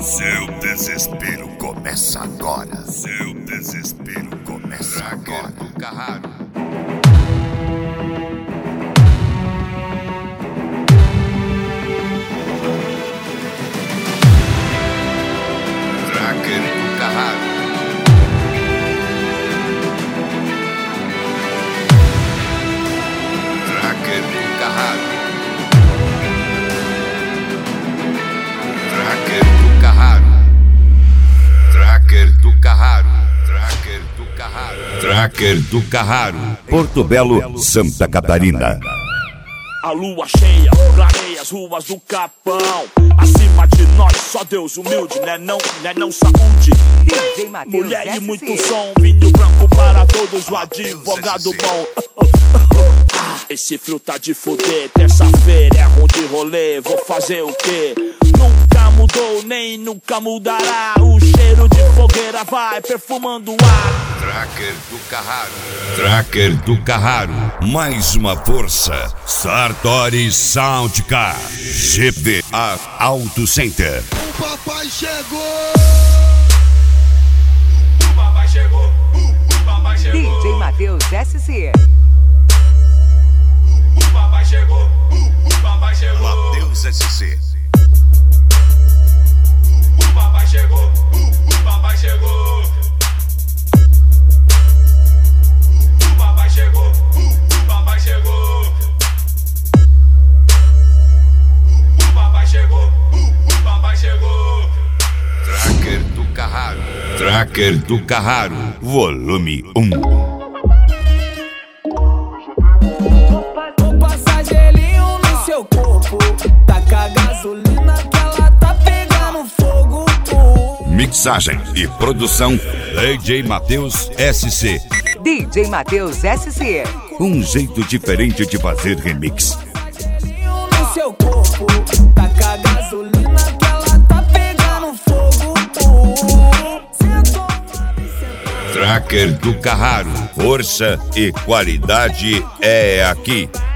Seu desespero começa agora. Seu desespero começa agora. Do Carraro. Tracker do Carraro. Tracker do Carraro. Tracker do Carraro. Tracker do Carraro. Tracker do Carraro. Tracker do Carraro. Porto Belo, Santa Catarina. A lua cheia clareia as ruas do Capão. Acima de nós, só Deus humilde, né não saúde. Mulher e muito som, vinho branco para todos, o advogado bom. Esse frio tá de fuder, terça-feira é ruim de rolê, vou fazer o quê? Nunca mudou, nem nunca mudará. O cheiro de fogueira vai perfumando o ar. Tracker do Carraro. Tracker do Carraro. Mais uma força. Sartori Soundcar. GPA Auto Center. O papai chegou! O papai chegou! O papai chegou! DJ Matheus SC. O papai chegou! O papai chegou! Matheus SC. O papai chegou! O papai chegou! O papai chegou! O papai chegou! O papai chegou! O papai chegou! Tracker do Carraro. Tracker do Carraro. Volume 1. O passagelinho no seu corpo, taca a gasolina que ela tá pegando fogo. Mixagem e produção DJ Matheus SC. DJ Matheus SC. Um jeito diferente de fazer remix. Passagelinho no seu corpo, taca a gasolina que ela tá pegando fogo. Sentou, Tracker do Carraro. Força e qualidade é aqui.